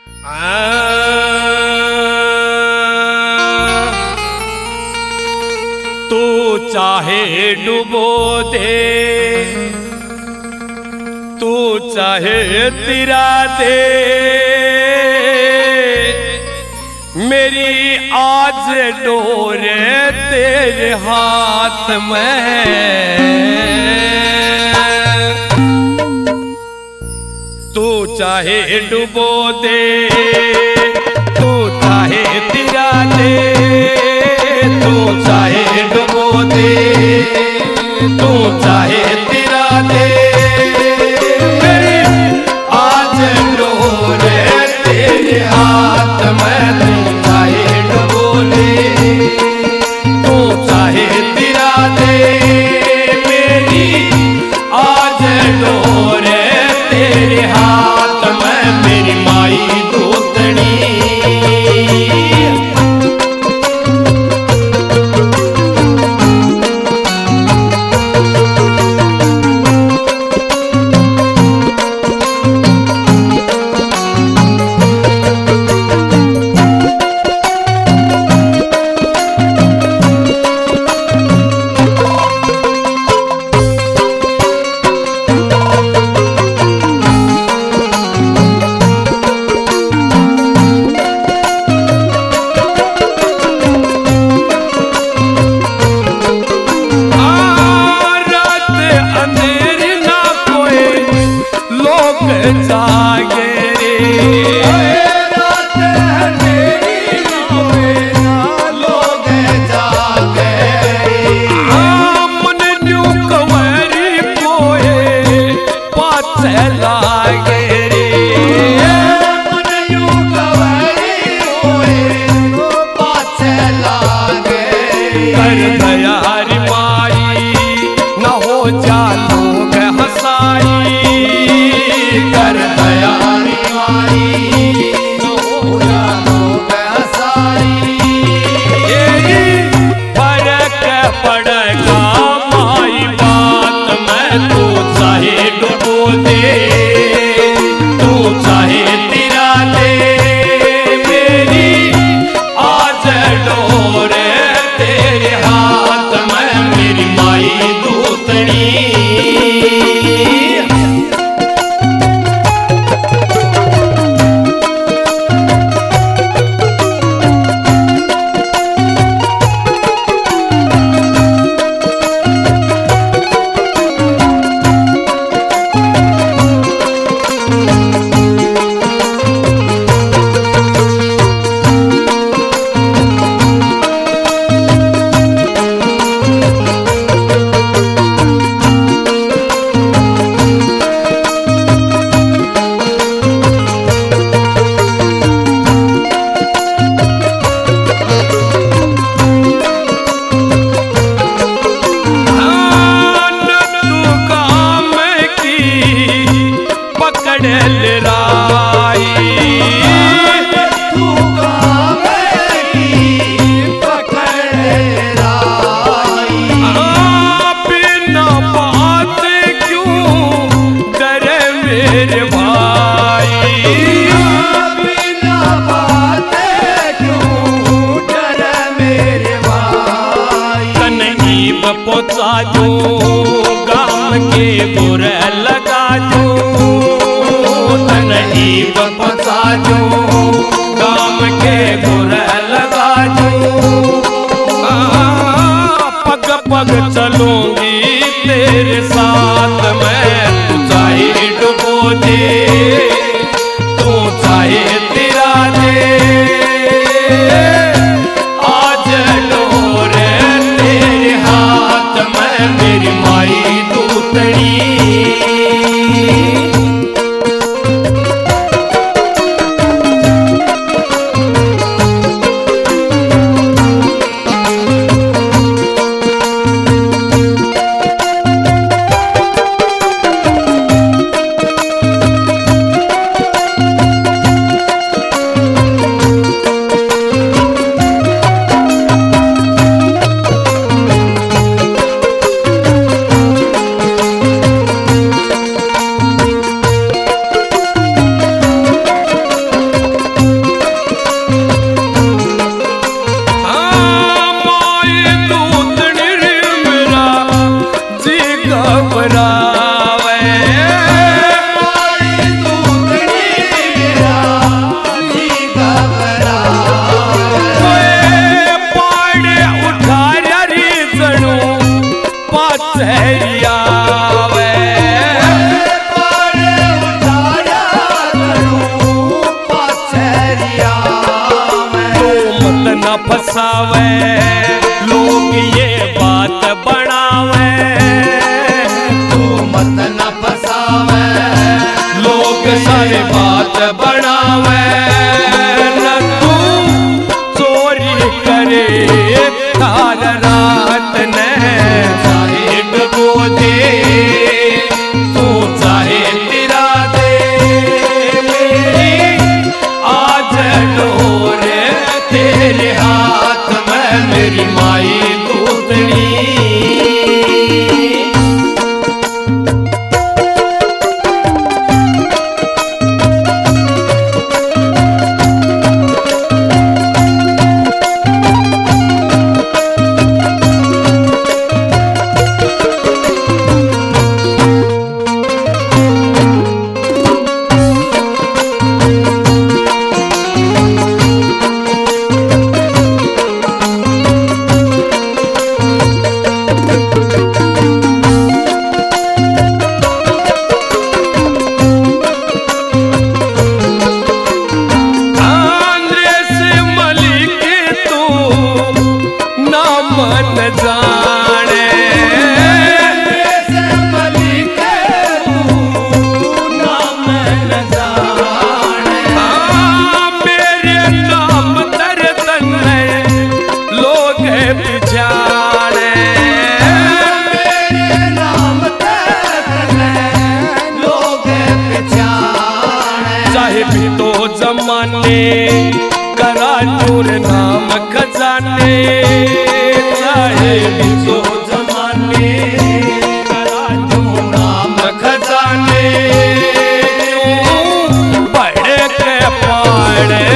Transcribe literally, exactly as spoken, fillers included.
तू चाहे डुबो दे, तू चाहे तिरा दे, मेरी आज डोरे तेरे हाथ में। तू चाहे डुबो दे, तू चाहे तिरा दे, तू चाहे डुबो दे, तू चाहे तिरा दे, मेरी आज डोरे तेरे हाथ में। तू चाहे डुबो दे, तू चाहे तिरा दे, मेरी आज डोरे तेरे हाथ में, मेरी माई दूतनी। पहुंचा दूं गाम के बुरे लगा दूं, तनईब पहुंचा दूं गाम के बुरे लगा दूं। पग पग चलूंगी तेरे साथ मैं, तू चाहे डुबो दे, तू चाहे तिरा दे, आज डोरे तेरे हाथ में, मेरी माई दूतनी। फसावे, लोग ये बात बनावे। तू मत न फसावे, लोग सारे बात बनावे, न तू चोरी करे तार रात ने चाहे डुबो दे, तू चाहे तिरा दे, मेरी आज डोर तेरे हाथ में, मेरी माई दूतड़ी। तो जमाने करा चूर नाम खजाने, चाहे भी तो जमाने करा चूर नाम खजाने, बड़े के पाड़े